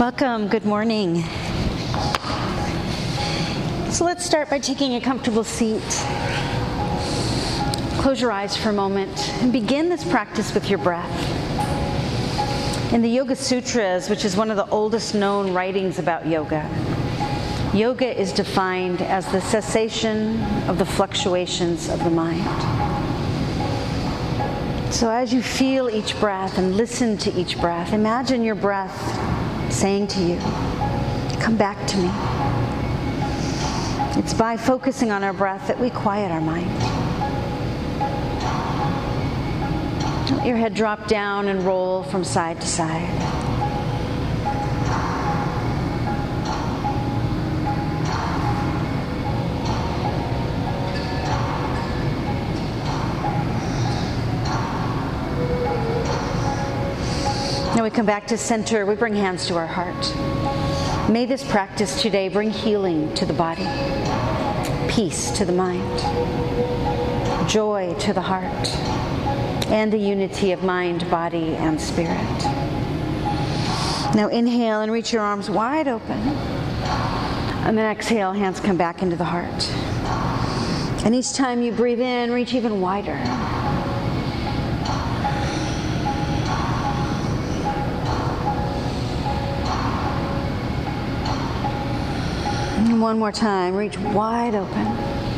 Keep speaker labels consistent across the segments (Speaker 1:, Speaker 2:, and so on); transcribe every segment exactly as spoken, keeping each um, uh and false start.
Speaker 1: Welcome, good morning. So let's start by taking a comfortable seat. Close your eyes for a moment and begin this practice with your breath. In the Yoga Sutras, which is one of the oldest known writings about yoga, yoga is defined as the cessation of the fluctuations of the mind. So as you feel each breath and listen to each breath, imagine your breath saying to you, "Come back to me." It's by focusing on our breath that we quiet our mind. Let your head drop down and roll from side to side. Now we come back to center. We bring hands to our heart. May this practice today bring healing to the body, peace to the mind, joy to the heart, and a unity of mind, body, and spirit. Now inhale and reach your arms wide open. And then exhale, hands come back into the heart. And each time you breathe in, reach even wider. And one more time, reach wide open.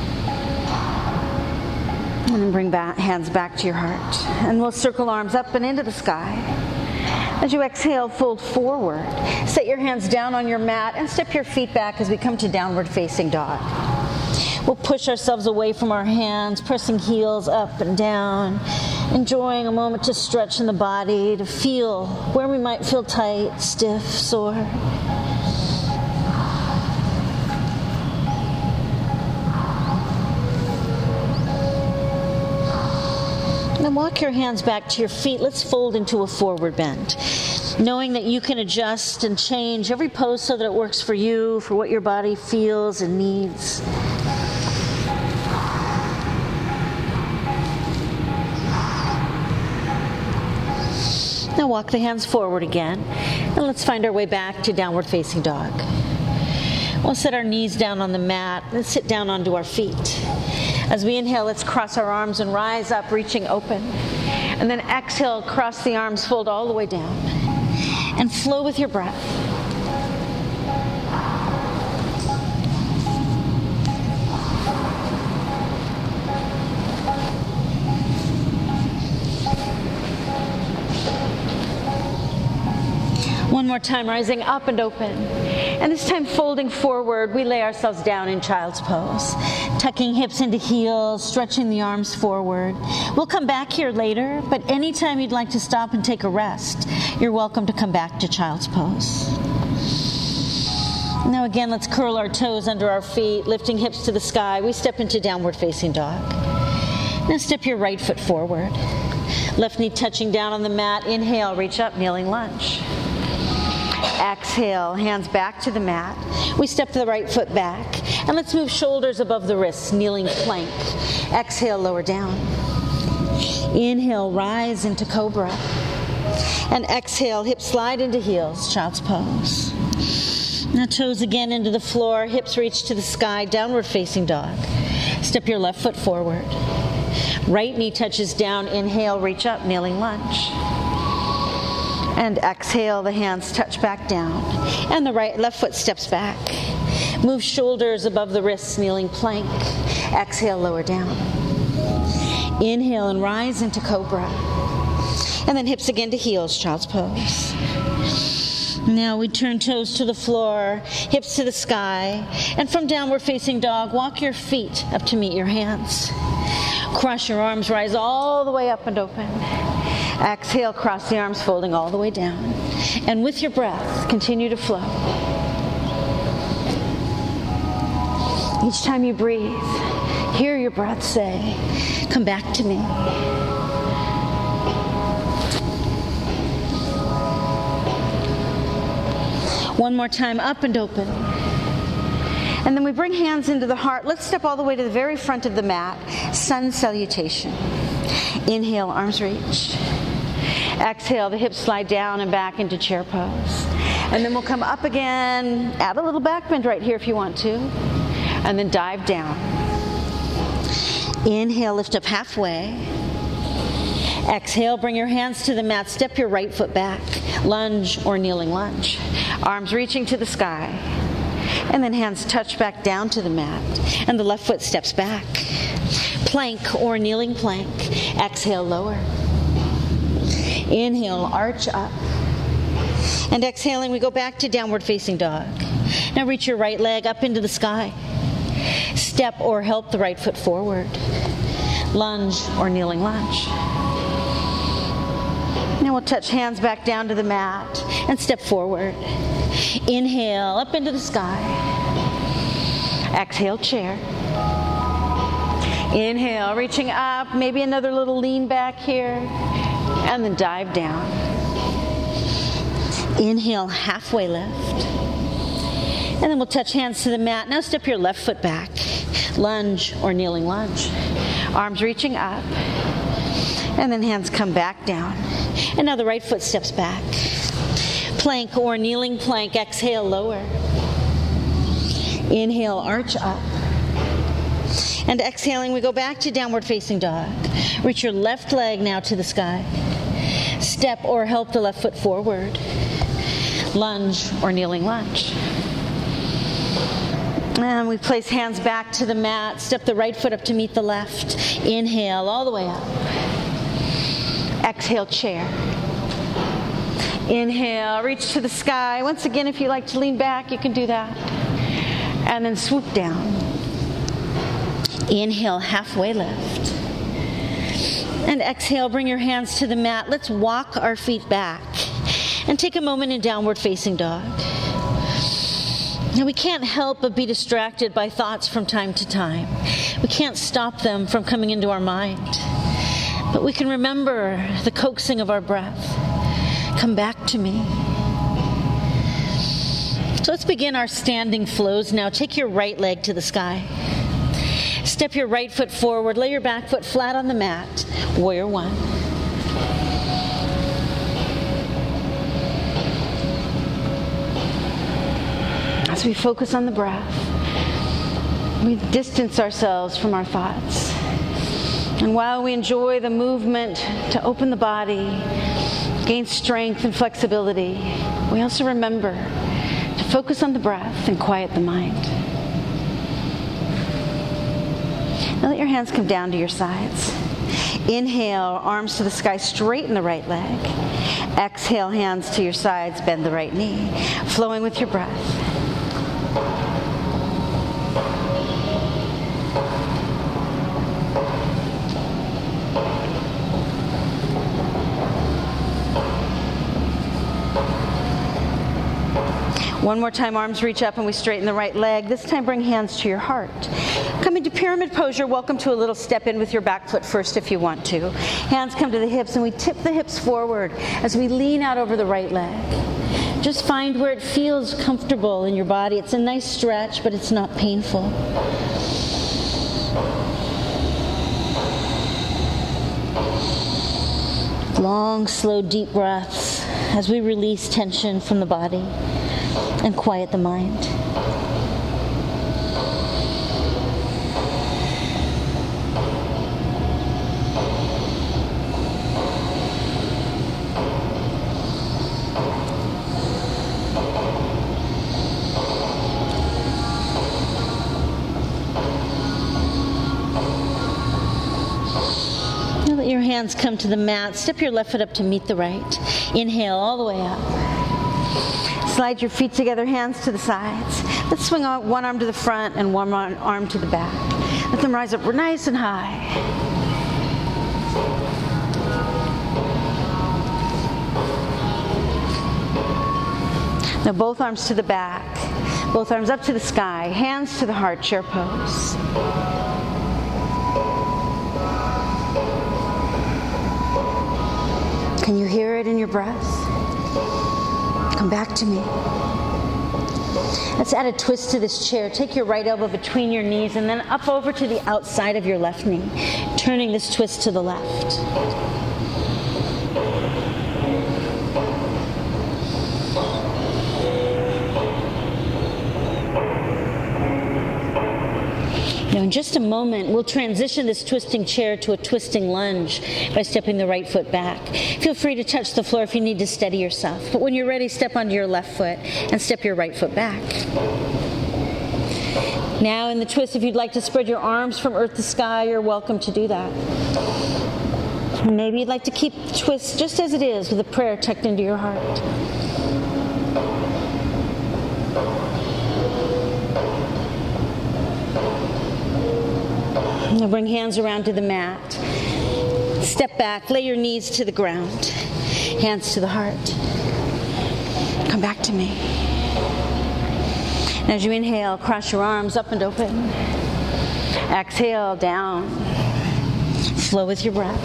Speaker 1: And then bring back, hands back to your heart. And we'll circle arms up and into the sky. As you exhale, fold forward. Set your hands down on your mat and step your feet back as we come to downward facing dog. We'll push ourselves away from our hands, pressing heels up and down, enjoying a moment to stretch in the body, to feel where we might feel tight, stiff, sore. Then walk your hands back to your feet. Let's fold into a forward bend, knowing that you can adjust and change every pose so that it works for you, for what your body feels and needs. Now walk the hands forward again, and let's find our way back to downward facing dog. We'll set our knees down on the mat. Let's sit down onto our feet. As we inhale, let's cross our arms and rise up, reaching open. And then exhale, cross the arms, fold all the way down. And flow with your breath. One more time, rising up and open. And this time folding forward, we lay ourselves down in child's pose. Tucking hips into heels, stretching the arms forward. We'll come back here later, but anytime you'd like to stop and take a rest, you're welcome to come back to child's pose. Now again, let's curl our toes under our feet, lifting hips to the sky. We step into downward facing dog. Now step your right foot forward. Left knee touching down on the mat. Inhale, reach up, kneeling lunge. Exhale, hands back to the mat. We step the right foot back. And let's move shoulders above the wrists, kneeling plank. Exhale, lower down. Inhale, rise into cobra. And exhale, hips slide into heels, child's pose. Now toes again into the floor, hips reach to the sky, downward facing dog. Step your left foot forward. Right knee touches down, inhale, reach up, kneeling lunge. And exhale, the hands touch back down. And the right left foot steps back. Move shoulders above the wrists, kneeling plank. Exhale, lower down. Inhale and rise into cobra. And then hips again to heels, child's pose. Now we turn toes to the floor, hips to the sky. And from downward facing dog, walk your feet up to meet your hands. Cross your arms, rise all the way up and open. Exhale, cross the arms, folding all the way down. And with your breath, continue to flow. Each time you breathe, hear your breath say, "Come back to me." One more time, up and open. And then we bring hands into the heart. Let's step all the way to the very front of the mat. Sun salutation. Inhale, arms reach. Exhale, the hips slide down and back into chair pose. And then we'll come up again, add a little back bend right here if you want to, and then dive down. Inhale, lift up halfway. Exhale, bring your hands to the mat, step your right foot back, lunge or kneeling lunge. Arms reaching to the sky. And then hands touch back down to the mat, and the left foot steps back. Plank or kneeling plank. Exhale, lower. Inhale, arch up. And exhaling, we go back to downward facing dog. Now reach your right leg up into the sky. Step or help the right foot forward. Lunge or kneeling lunge. Now we'll touch hands back down to the mat and step forward. Inhale, up into the sky. Exhale, chair. Inhale, reaching up, maybe another little lean back here, and then dive down. Inhale, halfway lift. And then we'll touch hands to the mat. Now step your left foot back. Lunge or kneeling lunge. Arms reaching up. And then hands come back down. And now the right foot steps back. Plank or kneeling plank. Exhale, lower. Inhale, arch up. And exhaling, we go back to downward facing dog. Reach your left leg now to the sky. Step or help the left foot forward. Lunge or kneeling lunge. And we place hands back to the mat. Step the right foot up to meet the left. Inhale all the way up. Exhale, chair. Inhale, reach to the sky. Once again, if you like to lean back, you can do that. And then swoop down. Inhale, halfway lift. And exhale, bring your hands to the mat. Let's walk our feet back. And take a moment in downward facing dog. Now we can't help but be distracted by thoughts from time to time. We can't stop them from coming into our mind. But we can remember the coaxing of our breath. Come back to me. So let's begin our standing flows now. Take your right leg to the sky. Step your right foot forward. Lay your back foot flat on the mat. Warrior one. As we focus on the breath, we distance ourselves from our thoughts. And while we enjoy the movement to open the body, gain strength and flexibility, we also remember to focus on the breath and quiet the mind. Now let your hands come down to your sides. Inhale, arms to the sky, straighten the right leg. Exhale, hands to your sides, bend the right knee, flowing with your breath. One more time, arms reach up and we straighten the right leg. This time bring hands to your heart. Come into pyramid pose. You're welcome to a little step in with your back foot first if you want to. Hands come to the hips and we tip the hips forward as we lean out over the right leg. Just find where it feels comfortable in your body. It's a nice stretch, but it's not painful. Long, slow, deep breaths as we release tension from the body and quiet the mind. Now let your hands come to the mat. Step your left foot up to meet the right. Inhale all the way up. Slide your feet together, hands to the sides. Let's swing one arm to the front and one arm to the back. Let them rise up nice and high. Now both arms to the back, both arms up to the sky, hands to the heart, chair pose. Can you hear it in your breath? Come back to me. Let's add a twist to this chair. Take your right elbow between your knees and then up over to the outside of your left knee, turning this twist to the left. Now, in just a moment, we'll transition this twisting chair to a twisting lunge by stepping the right foot back. Feel free to touch the floor if you need to steady yourself. But when you're ready, step onto your left foot and step your right foot back. Now, in the twist, if you'd like to spread your arms from earth to sky, you're welcome to do that. Maybe you'd like to keep the twist just as it is with a prayer tucked into your heart. Now bring hands around to the mat. Step back, lay your knees to the ground. Hands to the heart. Come back to me. And as you inhale, cross your arms up and open. Exhale, down. Flow with your breath.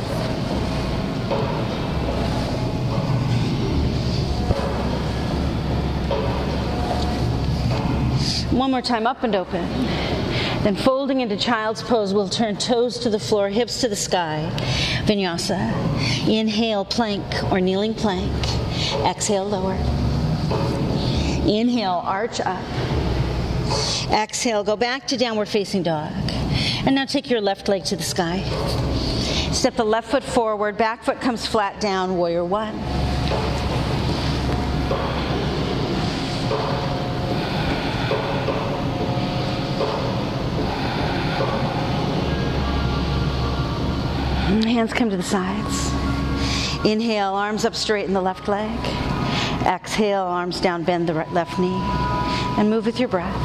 Speaker 1: One more time, up and open. Then folding into child's pose, we'll turn toes to the floor, hips to the sky. Vinyasa. Inhale, plank or kneeling plank. Exhale, lower. Inhale, arch up. Exhale, go back to downward facing dog. And now take your left leg to the sky. Step the left foot forward, back foot comes flat down, warrior one. Hands come to the sides. Inhale, arms up straight in the left leg. Exhale, arms down, bend the left knee. And move with your breath.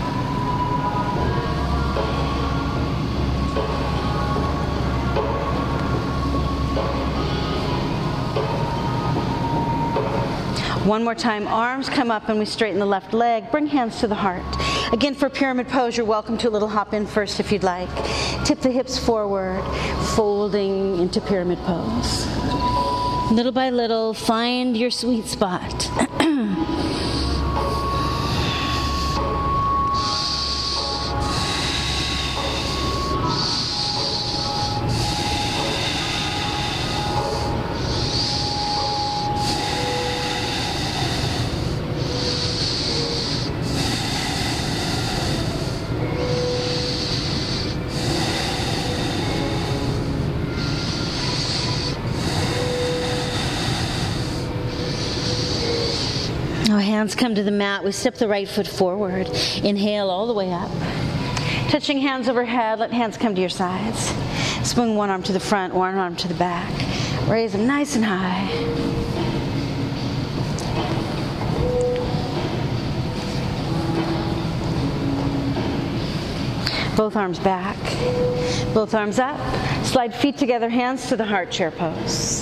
Speaker 1: One more time, arms come up and we straighten the left leg. Bring hands to the heart. Again, for pyramid pose, you're welcome to a little hop in first if you'd like. Tip the hips forward, folding into pyramid pose. Little by little, find your sweet spot. Hands come to the mat. We step the right foot forward. Inhale all the way up. Touching hands overhead, let hands come to your sides. Swing one arm to the front, one arm to the back. Raise them nice and high. Both arms back. Both arms up. Slide feet together, hands to the heart chair pose.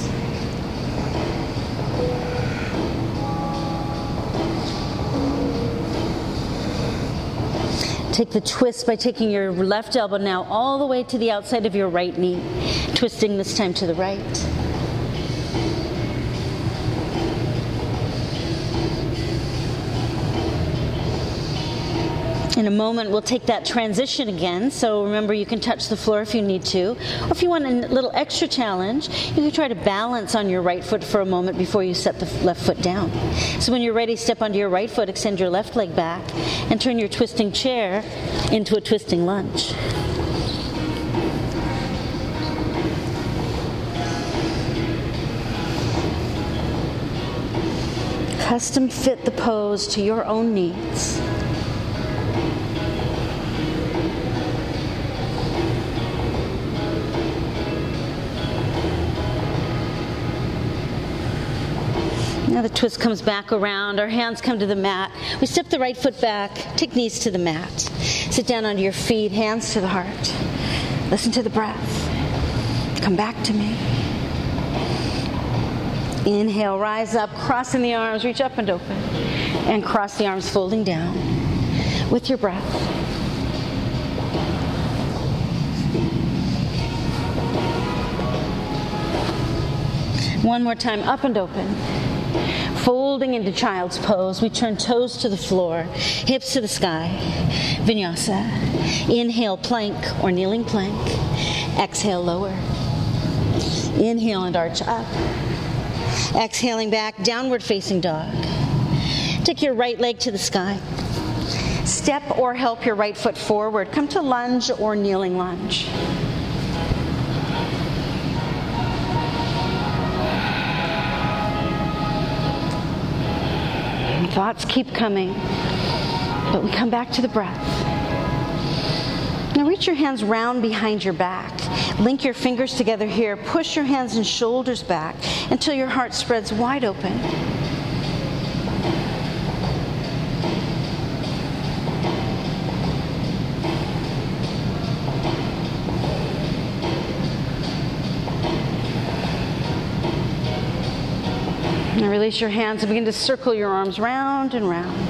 Speaker 1: Take the twist by taking your left elbow now all the way to the outside of your right knee, twisting this time to the right. In a moment, we'll take that transition again. So remember, you can touch the floor if you need to. Or if you want a little extra challenge, you can try to balance on your right foot for a moment before you set the left foot down. So when you're ready, step onto your right foot, extend your left leg back, and turn your twisting chair into a twisting lunge. Custom fit the pose to your own needs. Now the twist comes back around, our hands come to the mat. We step the right foot back, take knees to the mat. Sit down onto your feet, hands to the heart. Listen to the breath. Come back to me. Inhale, rise up, crossing the arms, reach up and open. And cross the arms, folding down with your breath. One more time, up and open. Folding into child's pose, we turn toes to the floor, hips to the sky. Vinyasa. Inhale, plank or kneeling plank. Exhale, lower. Inhale and arch up. Exhaling back, downward facing dog. Take your right leg to the sky. Step or help your right foot forward. Come to lunge or kneeling lunge. And thoughts keep coming, but we come back to the breath. Now reach your hands round behind your back. Link your fingers together here. Push your hands and shoulders back until your heart spreads wide open. Now release your hands and begin to circle your arms round and round.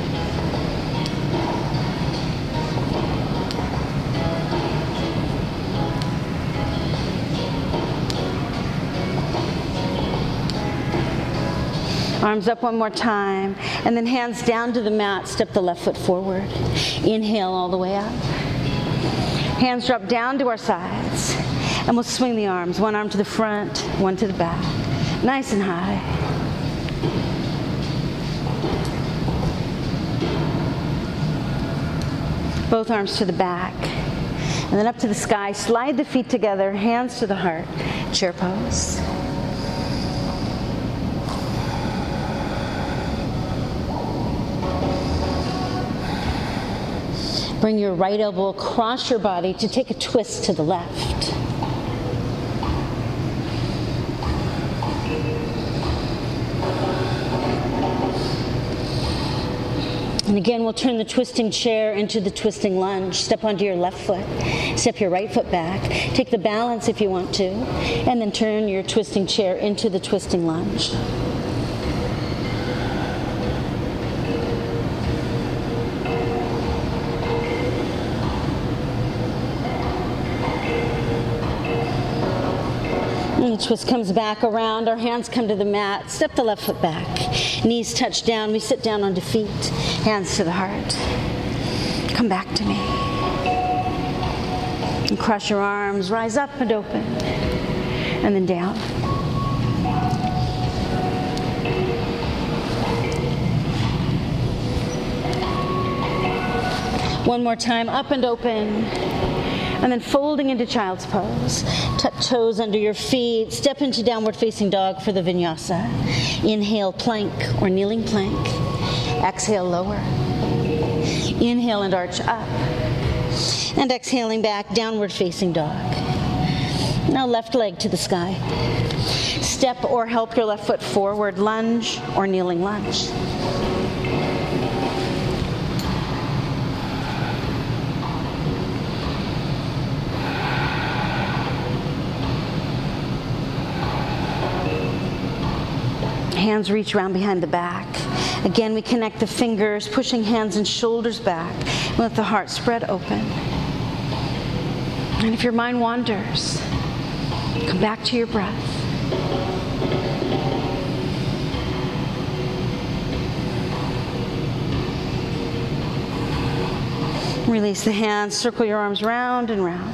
Speaker 1: Arms up one more time, and then hands down to the mat. Step the left foot forward. Inhale all the way up. Hands drop down to our sides, and we'll swing the arms. One arm to the front, one to the back. Nice and high. Both arms to the back, and then up to the sky. Slide the feet together, hands to the heart. Chair pose. Bring your right elbow across your body to take a twist to the left. And again, we'll turn the twisting chair into the twisting lunge. Step onto your left foot. Step your right foot back. Take the balance if you want to. And then turn your twisting chair into the twisting lunge. And the twist comes back around. Our hands come to the mat. Step the left foot back. Knees touch down. We sit down onto feet. Hands to the heart. Come back to me. And cross your arms. Rise up and open. And then down. One more time. Up and open. And then folding into child's pose. Tuck toes under your feet. Step into downward facing dog for the vinyasa. Inhale, plank or kneeling plank. Exhale, lower. Inhale and arch up. And exhaling back, downward facing dog. Now left leg to the sky. Step or help your left foot forward. Lunge or kneeling lunge. Hands reach around behind the back. Again, we connect the fingers, pushing hands and shoulders back. Let the heart spread open. And if your mind wanders, come back to your breath. Release the hands, circle your arms round and round.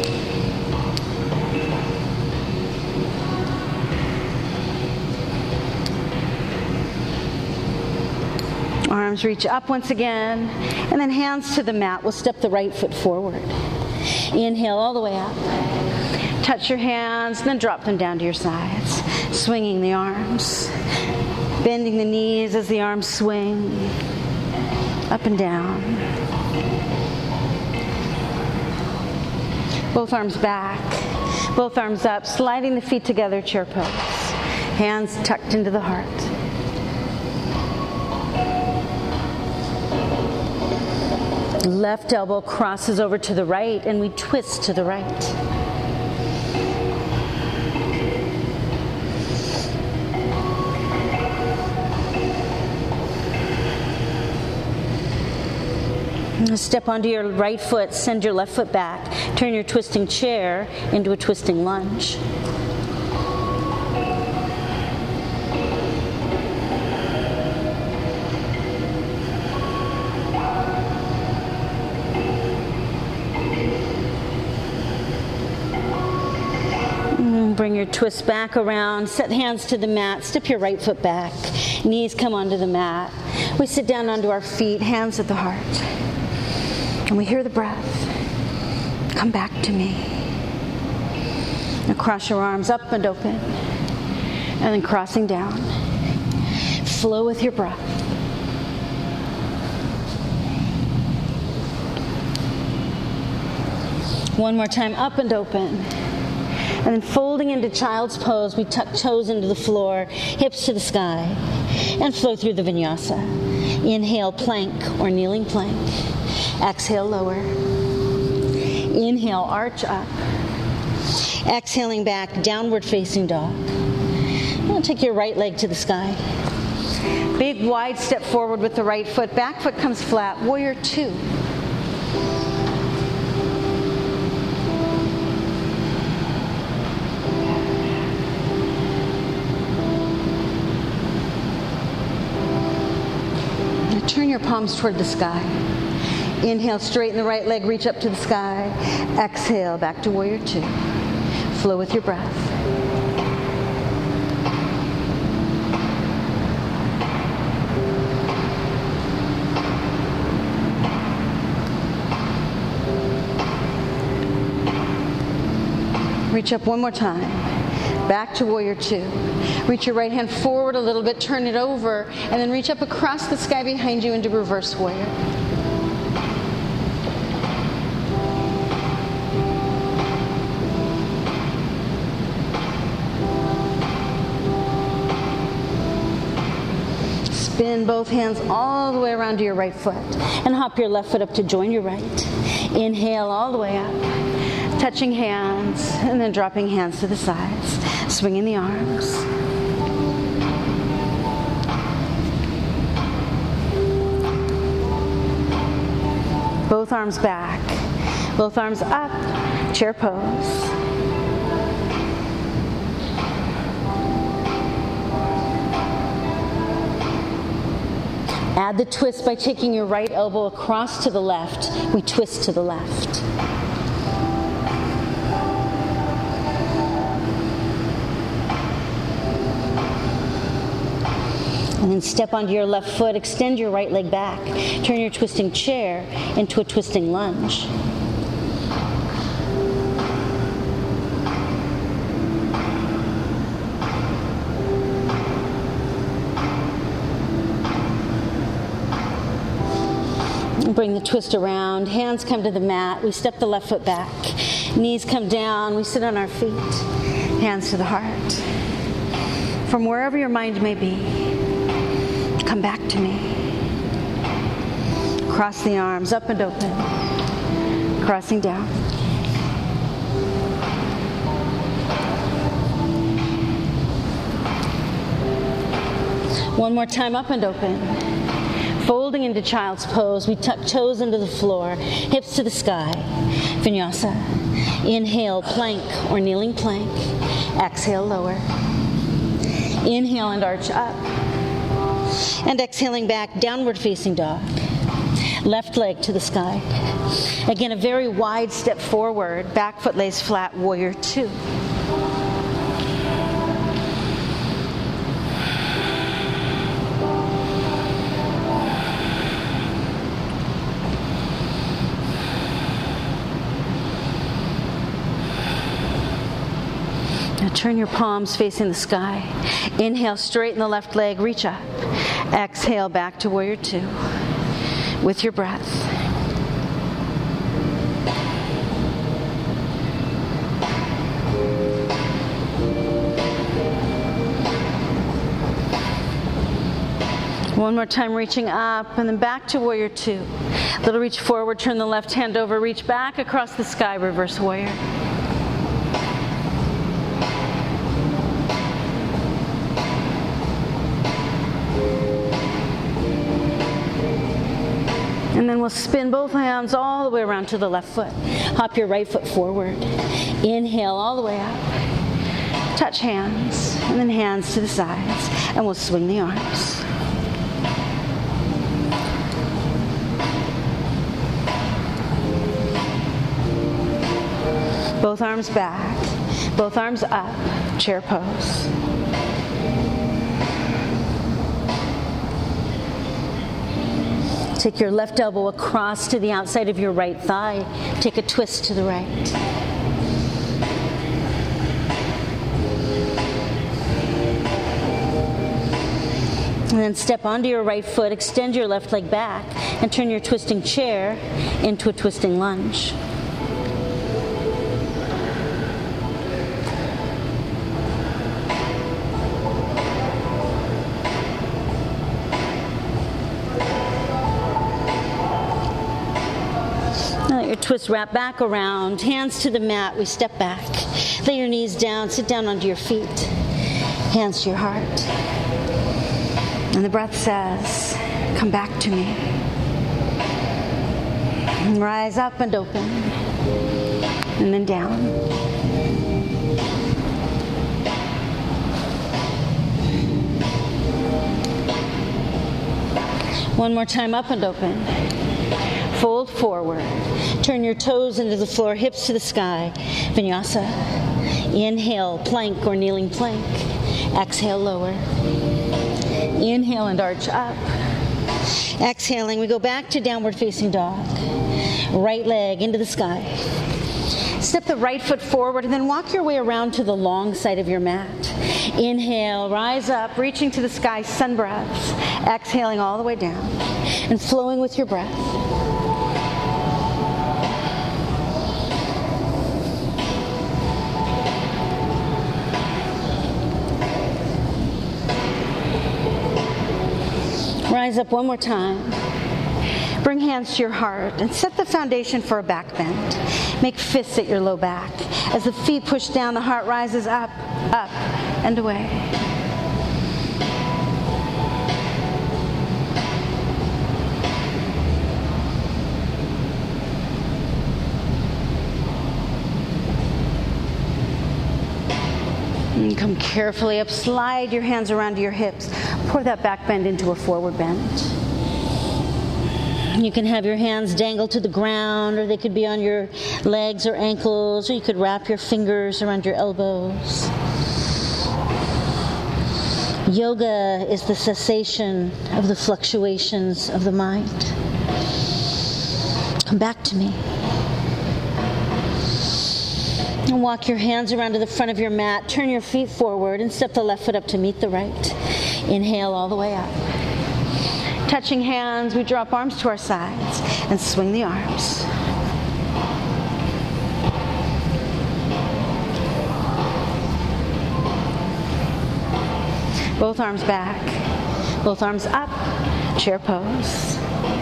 Speaker 1: Arms reach up once again, and then hands to the mat. We'll step the right foot forward. Inhale all the way up. Touch your hands, then drop them down to your sides. Swinging the arms. Bending the knees as the arms swing. Up and down. Both arms back. Both arms up. Sliding the feet together, chair pose. Hands tucked into the heart. Left elbow crosses over to the right, and we twist to the right. Step onto your right foot, send your left foot back. Turn your twisting chair into a twisting lunge. Bring your twist back around, set hands to the mat, step your right foot back, knees come onto the mat. We sit down onto our feet, hands at the heart. And we hear the breath. Come back to me. Now cross your arms up and open. And then crossing down. Flow with your breath. One more time, up and open. And then folding into child's pose, we tuck toes into the floor, hips to the sky, and flow through the vinyasa. Inhale, plank or kneeling plank. Exhale, lower. Inhale, arch up. Exhaling back, downward facing dog. Now take your right leg to the sky. Big wide step forward with the right foot. Back foot comes flat. Warrior two. Turn your palms toward the sky. Inhale, straighten the right leg, reach up to the sky. Exhale, back to warrior two. Flow with your breath. Reach up one more time. Back to warrior two. Reach your right hand forward a little bit, turn it over, and then reach up across the sky behind you into reverse warrior. Spin both hands all the way around to your right foot and hop your left foot up to join your right. Inhale all the way up, touching hands, and then dropping hands to the sides. Swinging the arms. Both arms back. Both arms up. Chair pose. Add the twist by taking your right elbow across to the left. We twist to the left. And then step onto your left foot, extend your right leg back. Turn your twisting chair into a twisting lunge. And bring the twist around. Hands come to the mat. We step the left foot back. Knees come down. We sit on our feet. Hands to the heart. From wherever your mind may be, come back to me. Cross the arms up and open. Crossing down. One more time, up and open. Folding into child's pose, we tuck toes into the floor, hips to the sky. Vinyasa. Inhale, plank or kneeling plank. Exhale, lower. Inhale and arch up. And exhaling back, downward facing dog. Left leg to the sky. Again, a very wide step forward. Back foot lays flat, warrior two. Now turn your palms facing the sky. Inhale, straighten the left leg, reach up. Exhale, back to warrior two with your breath. One more time, reaching up, and then back to warrior two. Little reach forward, turn the left hand over, reach back across the sky, reverse warrior. And then we'll spin both hands all the way around to the left foot. Hop your right foot forward. Inhale all the way up. Touch hands, and then hands to the sides. And we'll swing the arms. Both arms back. Both arms up. Chair pose. Take your left elbow across to the outside of your right thigh. Take a twist to the right. And then step onto your right foot, extend your left leg back, and turn your twisting chair into a twisting lunge. Now let your twist wrap back around, hands to the mat, we step back. Lay your knees down, sit down onto your feet, hands to your heart. And the breath says, come back to me. And rise up and open. And then down. One more time, up and open. Fold forward. Turn your toes into the floor, hips to the sky. Vinyasa. Inhale, plank or kneeling plank. Exhale, lower. Inhale and arch up. Exhaling, we go back to downward facing dog. Right leg into the sky. Step the right foot forward and then walk your way around to the long side of your mat. Inhale, rise up, reaching to the sky, sun breaths. Exhaling all the way down and flowing with your breath. Rise up one more time. Bring hands to your heart and set the foundation for a back bend. Make fists at your low back. As the feet push down, the heart rises up, up, and away. And come carefully up, slide your hands around your hips. Pour that back bend into a forward bend. You can have your hands dangle to the ground, or they could be on your legs or ankles, or you could wrap your fingers around your elbows. Yoga is the cessation of the fluctuations of the mind. Come back to me. And walk your hands around to the front of your mat. Turn your feet forward and step the left foot up to meet the right. Inhale all the way up. Touching hands, we drop arms to our sides and swing the arms. Both arms back, both arms up, chair pose.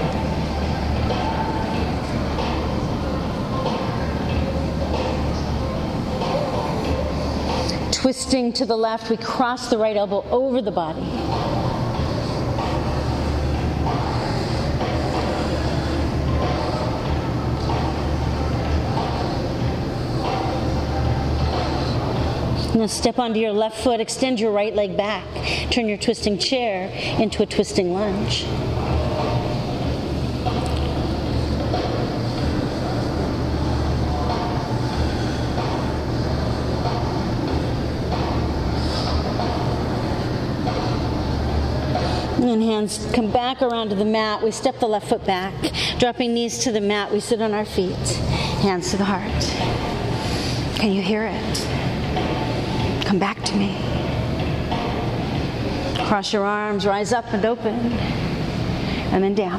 Speaker 1: Twisting to the left, we cross the right elbow over the body. Now step onto your left foot, extend your right leg back. Turn your twisting chair into a twisting lunge. And hands come back around to the mat. We step the left foot back. Dropping knees to the mat, we sit on our feet. Hands to the heart. Can you hear it? Come back to me. Cross your arms, rise up and open, and then down.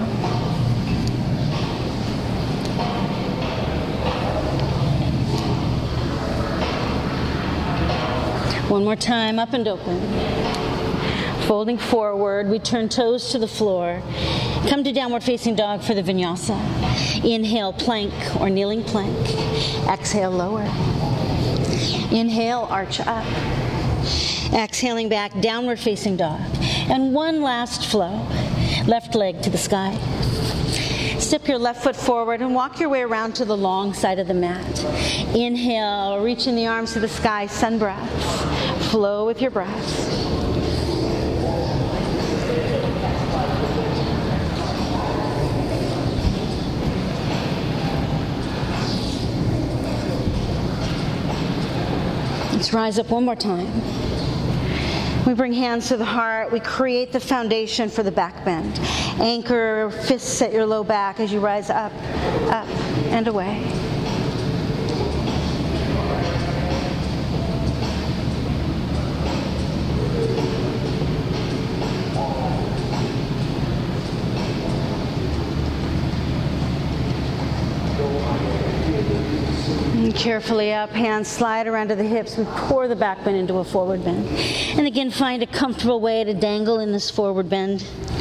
Speaker 1: One more time, up and open. Folding forward, we turn toes to the floor. Come to downward facing dog for the vinyasa. Inhale, plank or kneeling plank. Exhale, lower. Inhale, arch up. Exhaling back, downward facing dog. And one last flow. Left leg to the sky. Step your left foot forward and walk your way around to the long side of the mat. Inhale, reaching the arms to the sky, sun breath. Flow with your breath. Let's rise up one more time. We bring hands to the heart. We create the foundation for the back bend. Anchor fists at your low back as you rise up, up, and away. And carefully up, hands slide around to the hips. We pour the back bend into a forward bend. And again, find a comfortable way to dangle in this forward bend.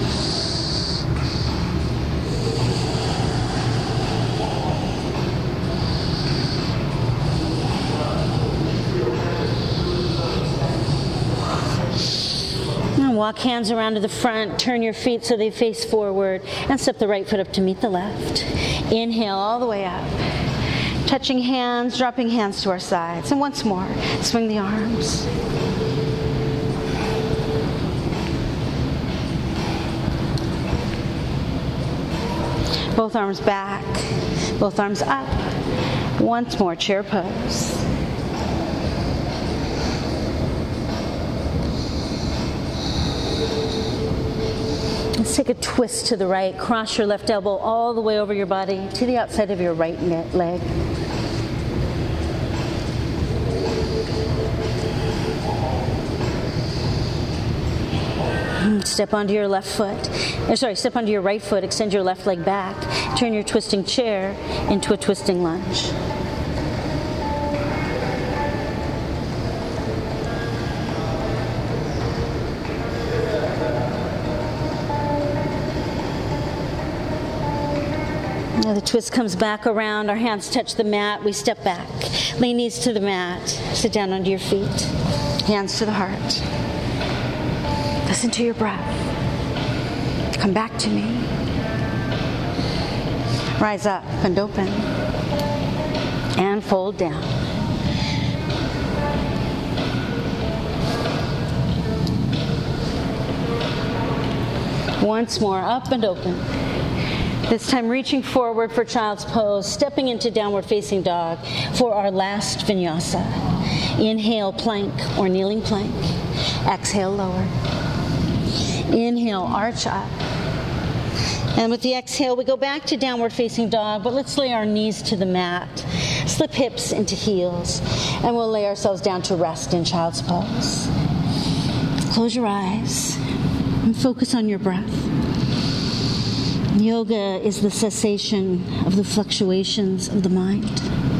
Speaker 1: And walk hands around to the front. Turn your feet so they face forward. And step the right foot up to meet the left. Inhale all the way up. Touching hands, dropping hands to our sides. And once more, swing the arms. Both arms back, both arms up. Once more, chair pose. Let's take a twist to the right. Cross your left elbow all the way over your body to the outside of your right leg. Step onto your left foot. Or sorry, step onto your right foot. Extend your left leg back. Turn your twisting chair into a twisting lunge. Now the twist comes back around. Our hands touch the mat. We step back. Lay knees to the mat. Sit down onto your feet. Hands to the heart. Listen to your breath. Come back to me. Rise up and open. And fold down. Once more, up and open. This time reaching forward for child's pose, stepping into downward facing dog for our last vinyasa. Inhale, plank or kneeling plank. Exhale, lower. Inhale, arch up. And with the exhale, we go back to downward facing dog, but let's lay our knees to the mat. Slip hips into heels, and we'll lay ourselves down to rest in child's pose. Close your eyes and focus on your breath. Yoga is the cessation of the fluctuations of the mind.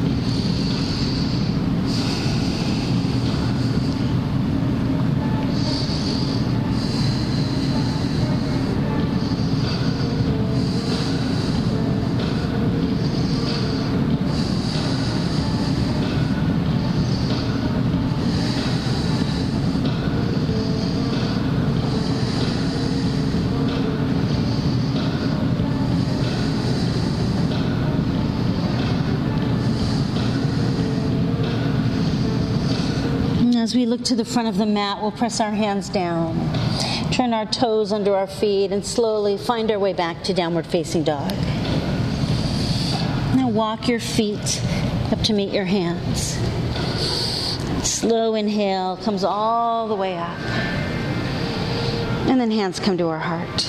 Speaker 1: As we look to the front of the mat, we'll press our hands down, turn our toes under our feet, and slowly find our way back to downward facing dog. Now walk your feet up to meet your hands. Slow inhale comes all the way up. And then hands come to our heart.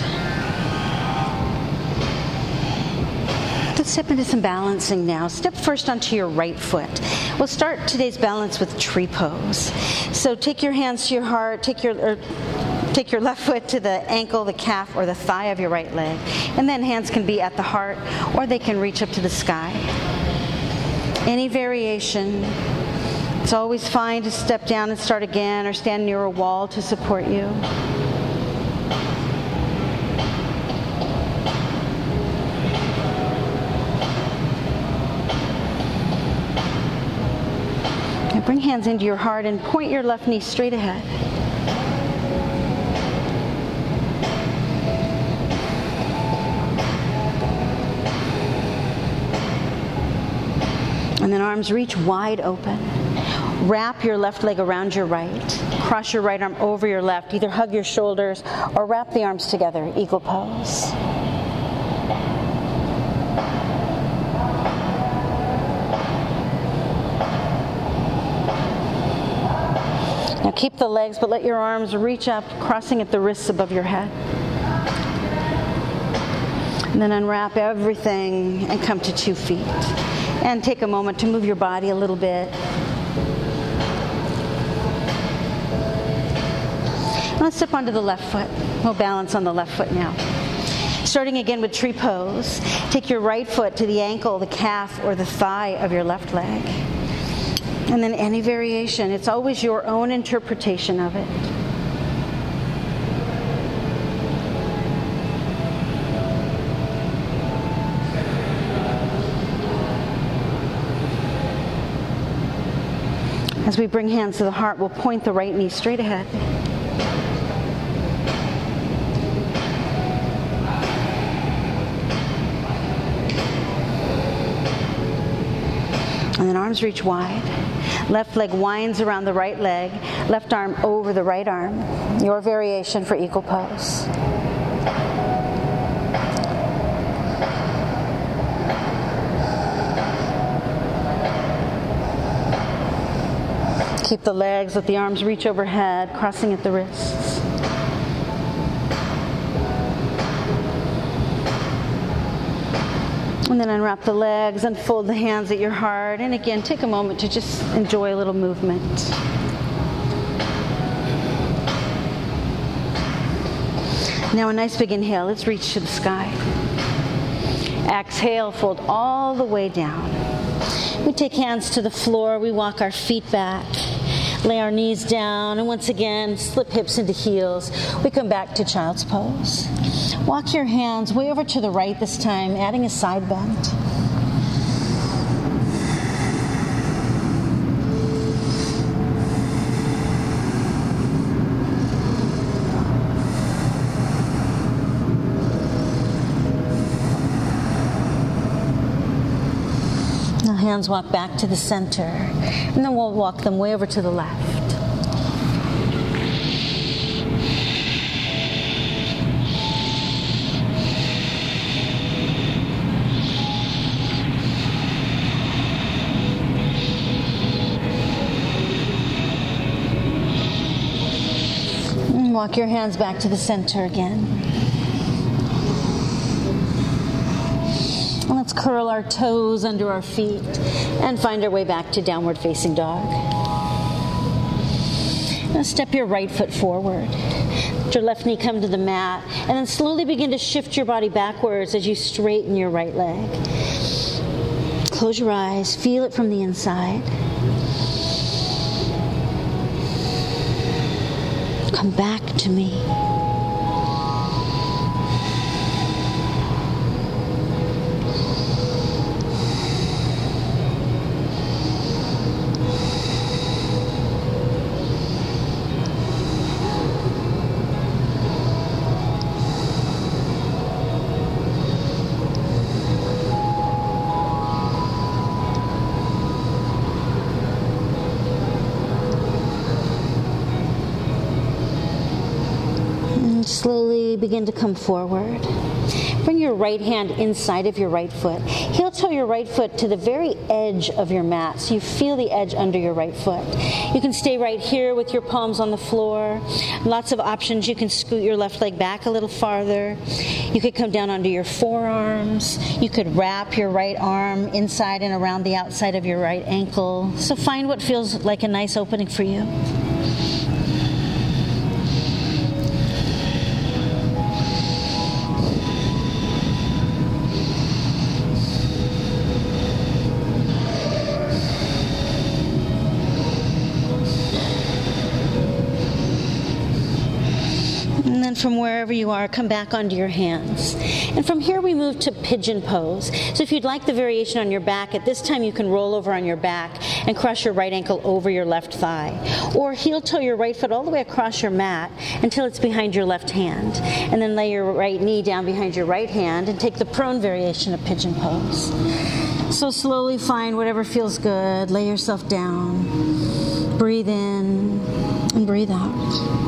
Speaker 1: Let's step into some balancing now. Step first onto your right foot. We'll start today's balance with tree pose. So take your hands to your heart, take your or take your left foot to the ankle, the calf, or the thigh of your right leg. And then hands can be at the heart, or they can reach up to the sky. Any variation. It's always fine to step down and start again, or stand near a wall to support you. Bring hands into your heart and point your left knee straight ahead. And then arms reach wide open. Wrap your left leg around your right. Cross your right arm over your left. Either hug your shoulders or wrap the arms together, eagle pose. Now keep the legs, but let your arms reach up, crossing at the wrists above your head. And then unwrap everything and come to two feet. And take a moment to move your body a little bit. Let's step onto the left foot. We'll balance on the left foot now. Starting again with tree pose, take your right foot to the ankle, the calf, or the thigh of your left leg. And then any variation, it's always your own interpretation of it. As we bring hands to the heart, we'll point the right knee straight ahead. And then arms reach wide. Left leg winds around the right leg. Left arm over the right arm. Your variation for eagle pose. Keep the legs, let the arms reach overhead, crossing at the wrists. And then unwrap the legs, unfold the hands at your heart, and again, take a moment to just enjoy a little movement. Now a nice big inhale, let's reach to the sky. Exhale, fold all the way down. We take hands to the floor, we walk our feet back, lay our knees down, and once again, slip hips into heels. We come back to child's pose. Walk your hands way over to the right this time, adding a side bend. Now hands walk back to the center, and then we'll walk them way over to the left. Walk your hands back to the center again. And let's curl our toes under our feet and find our way back to downward facing dog. Now step your right foot forward. Let your left knee come to the mat, and then slowly begin to shift your body backwards as you straighten your right leg. Close your eyes, feel it from the inside. Come back to me. Slowly begin to come forward. Bring your right hand inside of your right foot. Heel toe your right foot to the very edge of your mat, so you feel the edge under your right foot. You can stay right here with your palms on the floor. Lots of options. You can scoot your left leg back a little farther. You could come down onto your forearms. You could wrap your right arm inside and around the outside of your right ankle. So find what feels like a nice opening for you. From wherever you are, come back onto your hands. And from here we move to pigeon pose. So if you'd like the variation on your back, at this time you can roll over on your back and cross your right ankle over your left thigh. Or heel toe your right foot all the way across your mat until it's behind your left hand. And then lay your right knee down behind your right hand and take the prone variation of pigeon pose. So slowly find whatever feels good. Lay yourself down. Breathe in and breathe out.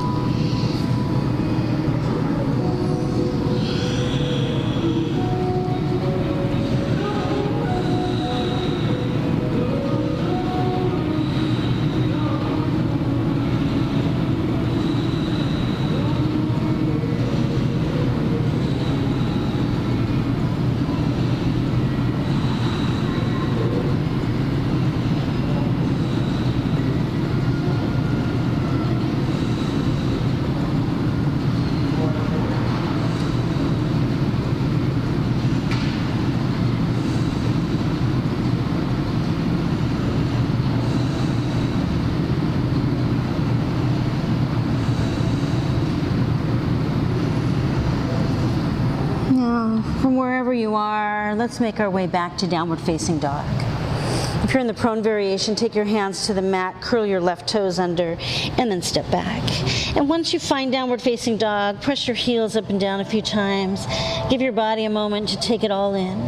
Speaker 1: let's make our way back to downward facing dog. If you're in the prone variation, take your hands to the mat, curl your left toes under, and then step back. And once you find downward facing dog, press your heels up and down a few times. Give your body a moment to take it all in.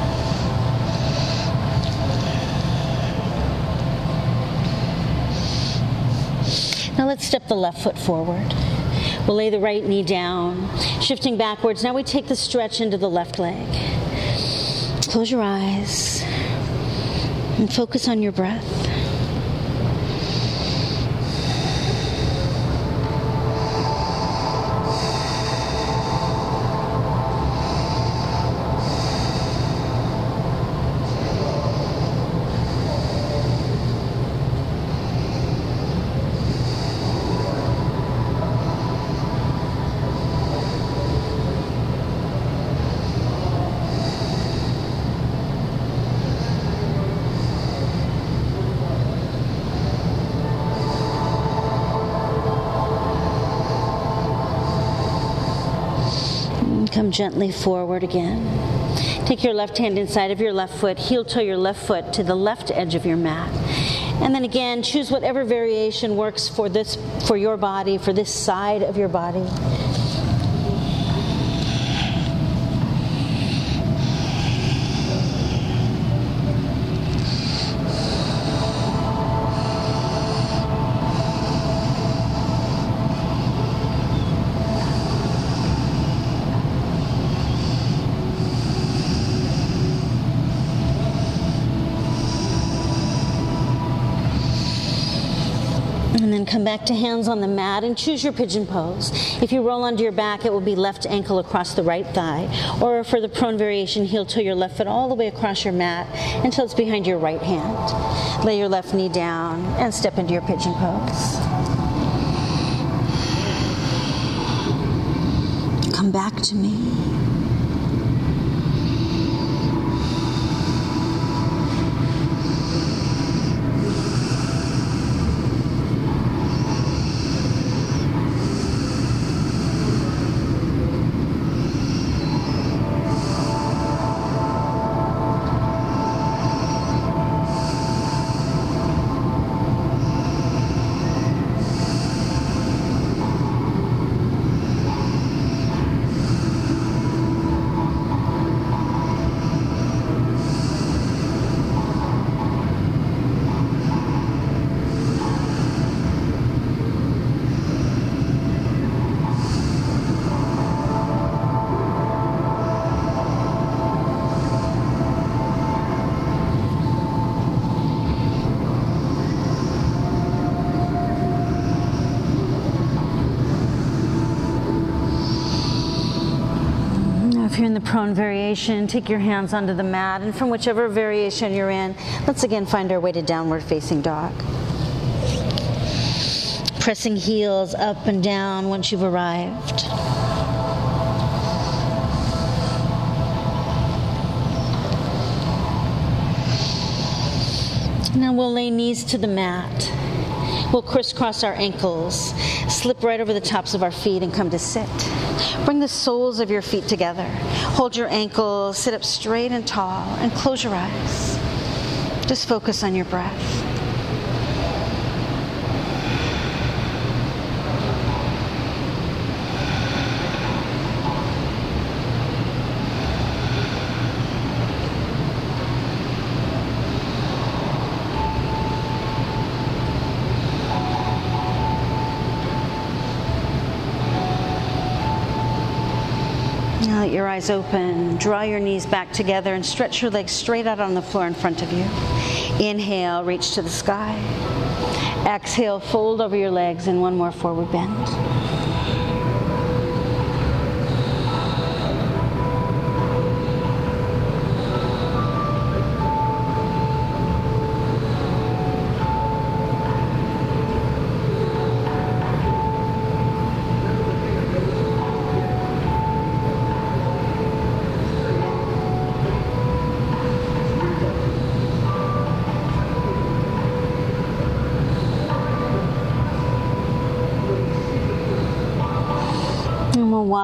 Speaker 1: Now let's step the left foot forward. We'll lay the right knee down, shifting backwards. Now we take the stretch into the left leg. Close your eyes and focus on your breath. Come gently forward again. Take your left hand inside of your left foot, heel toe your left foot to the left edge of your mat. And then again, choose whatever variation works for this, for your body, for this side of your body. And then come back to hands on the mat and choose your pigeon pose. If you roll onto your back, it will be left ankle across the right thigh. Or for the prone variation, heel toe your left foot all the way across your mat until it's behind your right hand. Lay your left knee down and step into your pigeon pose. Come back to me. If you're in the prone variation, take your hands onto the mat, and from whichever variation you're in, let's again find our way to downward facing dog. Pressing heels up and down once you've arrived. Now we'll lay knees to the mat. We'll crisscross our ankles, slip right over the tops of our feet and come to sit. Bring the soles of your feet together. Hold your ankles, sit up straight and tall, and close your eyes. Just focus on your breath. Now let your eyes open, draw your knees back together and stretch your legs straight out on the floor in front of you. Inhale, reach to the sky. Exhale, fold over your legs and one more forward bend.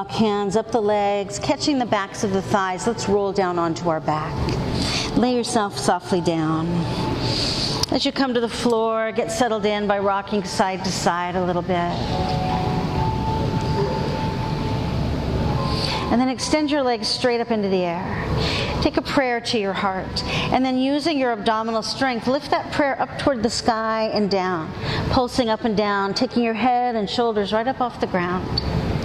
Speaker 1: walk hands up the legs, catching the backs of the thighs. Let's roll down onto our back. Lay yourself softly down. As you come to the floor, get settled in by rocking side to side a little bit. And then extend your legs straight up into the air. Take a prayer to your heart. And then using your abdominal strength, lift that prayer up toward the sky and down, pulsing up and down, taking your head and shoulders right up off the ground.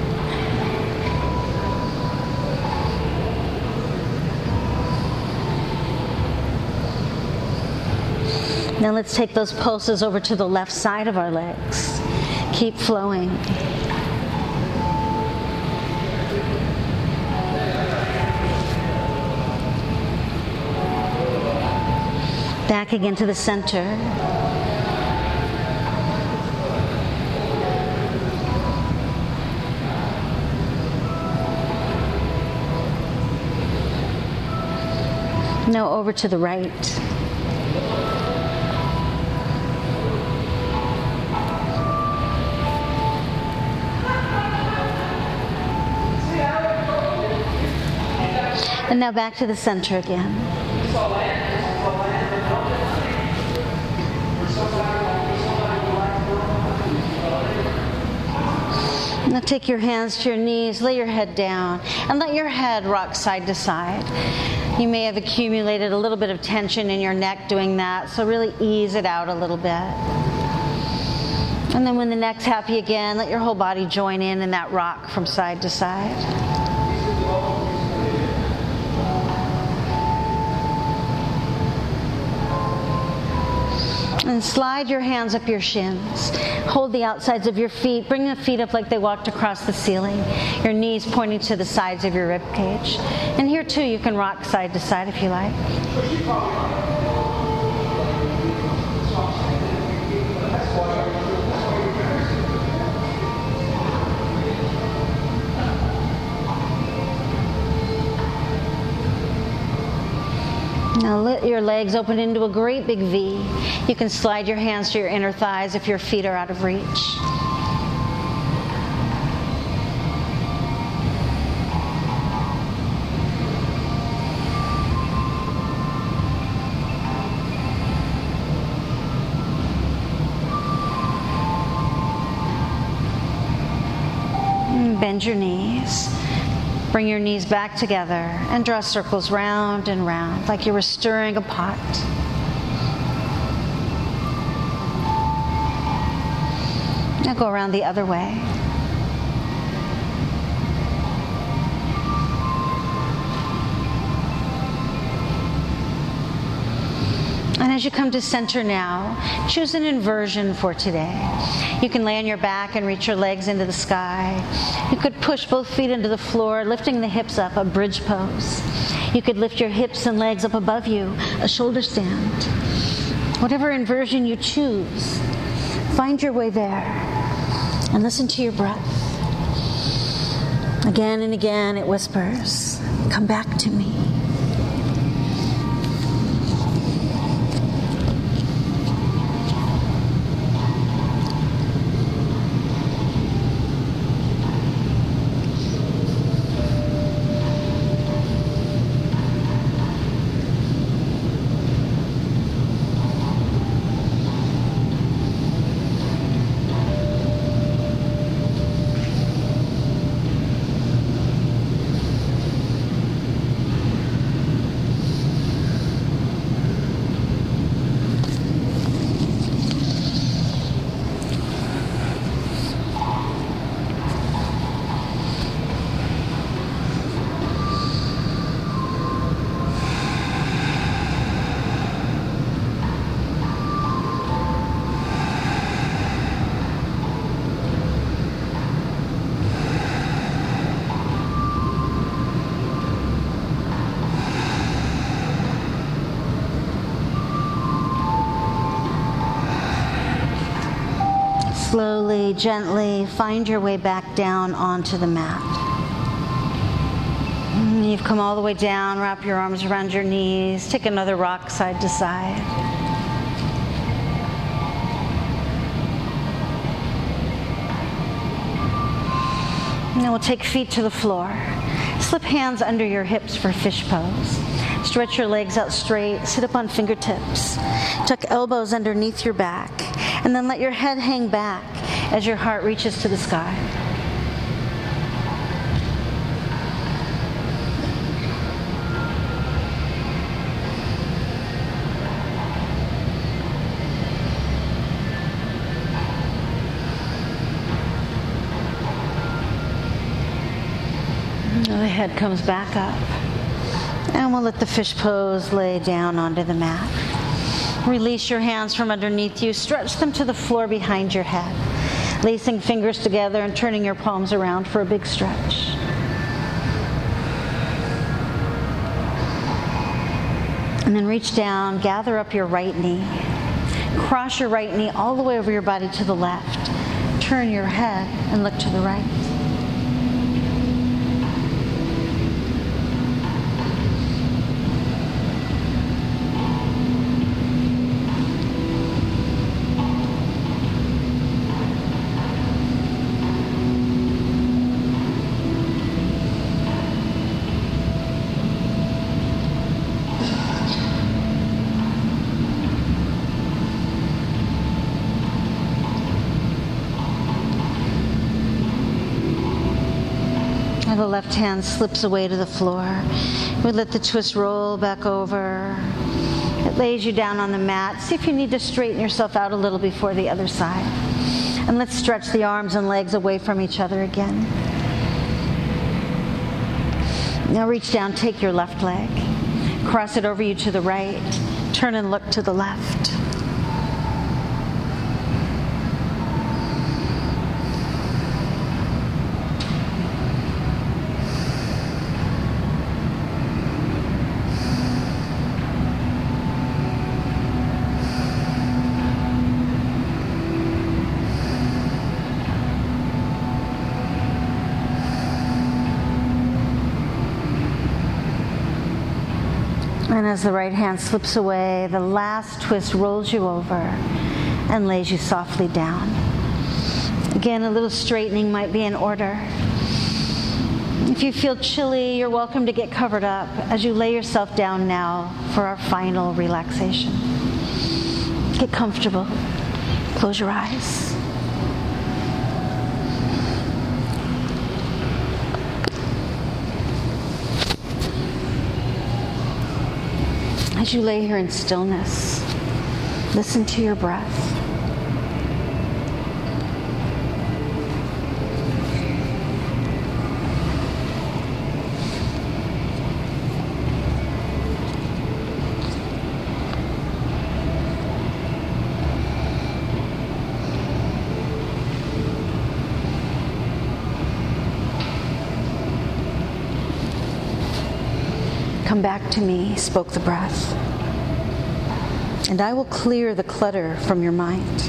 Speaker 1: Now let's take those pulses over to the left side of our legs. Keep flowing. Back again to the center. Now over to the right. And now back to the center again. Now take your hands to your knees, lay your head down, and let your head rock side to side. You may have accumulated a little bit of tension in your neck doing that, so really ease it out a little bit. And then when the neck's happy again, let your whole body join in in that rock from side to side. And slide your hands up your shins. Hold the outsides of your feet. Bring the feet up like they walked across the ceiling. Your knees pointing to the sides of your rib cage. And here too, you can rock side to side if you like. Now let your legs open into a great big V. You can slide your hands to your inner thighs if your feet are out of reach. And bend your knees. Bring your knees back together and draw circles round and round like you were stirring a pot. Now go around the other way. And as you come to center now, choose an inversion for today. You can lay on your back and reach your legs into the sky. You could push both feet into the floor, lifting the hips up, a bridge pose. You could lift your hips and legs up above you, a shoulder stand. Whatever inversion you choose, find your way there and listen to your breath. Again and again it whispers, "Come back to me." Slowly, gently, find your way back down onto the mat. You've come all the way down, wrap your arms around your knees, take another rock side to side. Now we'll take feet to the floor. Slip hands under your hips for fish pose. Stretch your legs out straight. Sit up on fingertips. Tuck elbows underneath your back. And then let your head hang back as your heart reaches to the sky. The head comes back up. And we'll let the fish pose lay down onto the mat. Release your hands from underneath you. Stretch them to the floor behind your head. Lacing fingers together and turning your palms around for a big stretch. And then reach down, gather up your right knee. Cross your right knee all the way over your body to the left. Turn your head and look to the right. The left hand slips away to the floor. We let the twist roll back over. It lays you down on the mat. See if you need to straighten yourself out a little before the other side. And let's stretch the arms and legs away from each other again. Now reach down, take your left leg. Cross it over you to the right. Turn and look to the left. And as the right hand slips away, the last twist rolls you over and lays you softly down. Again, a little straightening might be in order. If you feel chilly, you're welcome to get covered up as you lay yourself down now for our final relaxation. Get comfortable. Close your eyes. As you lay here in stillness, listen to your breath. Come back to me, spoke the breath, and I will clear the clutter from your mind.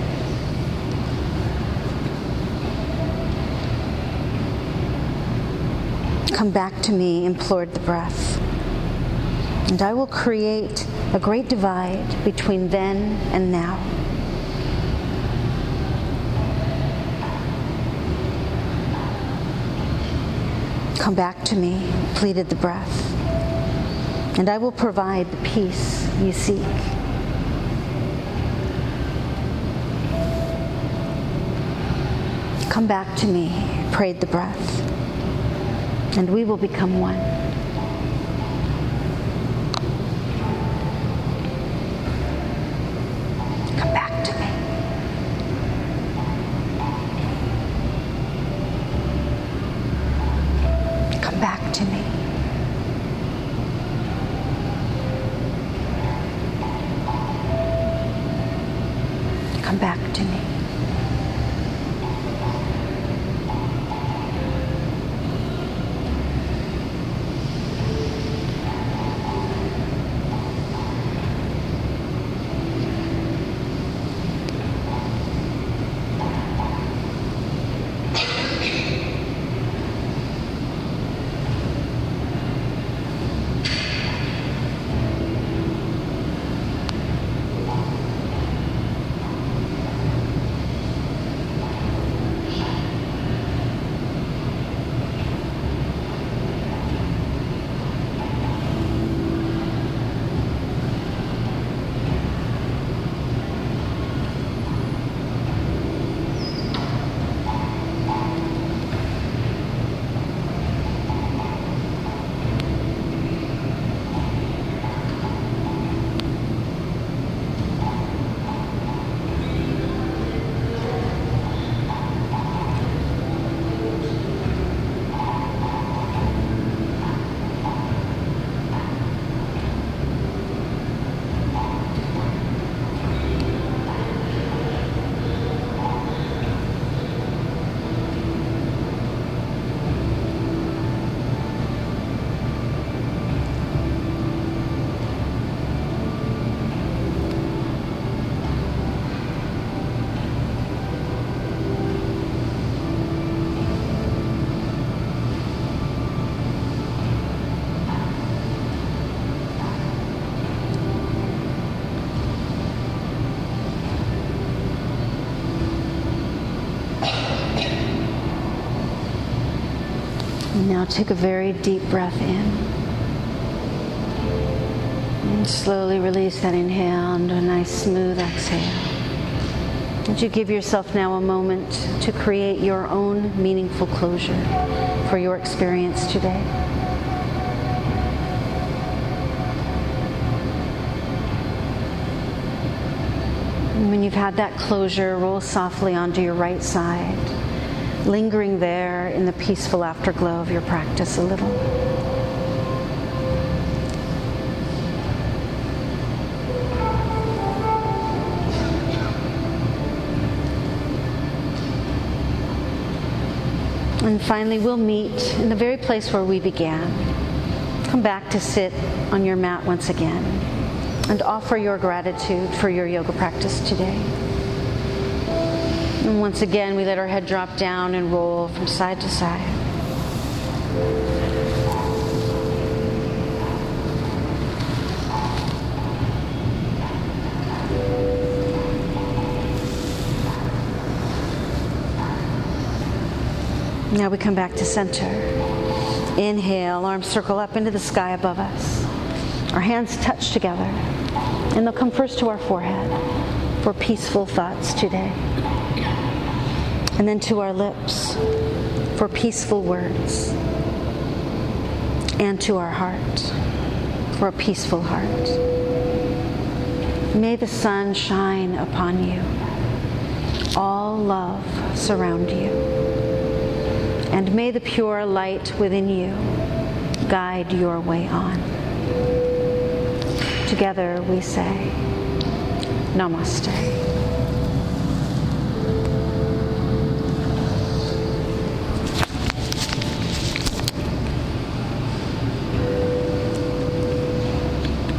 Speaker 1: Come back to me, implored the breath, and I will create a great divide between then and now. Come back to me, pleaded the breath, and I will provide the peace you seek. Come back to me, prayed the breath, and we will become one. Come back to me. Come back to me. Come back to me. Now take a very deep breath in. And slowly release that inhale into a nice smooth exhale. And you give yourself now a moment to create your own meaningful closure for your experience today. And when you've had that closure, roll softly onto your right side, lingering there in the peaceful afterglow of your practice a little. And finally, we'll meet in the very place where we began. Come back to sit on your mat once again and offer your gratitude for your yoga practice today. And once again, we let our head drop down and roll from side to side. Now we come back to center. Inhale, arms circle up into the sky above us. Our hands touch together, and they'll come first to our forehead for peaceful thoughts today. And then to our lips for peaceful words. And to our heart for a peaceful heart. May the sun shine upon you. All love surround you. And may the pure light within you guide your way on. Together we say, Namaste.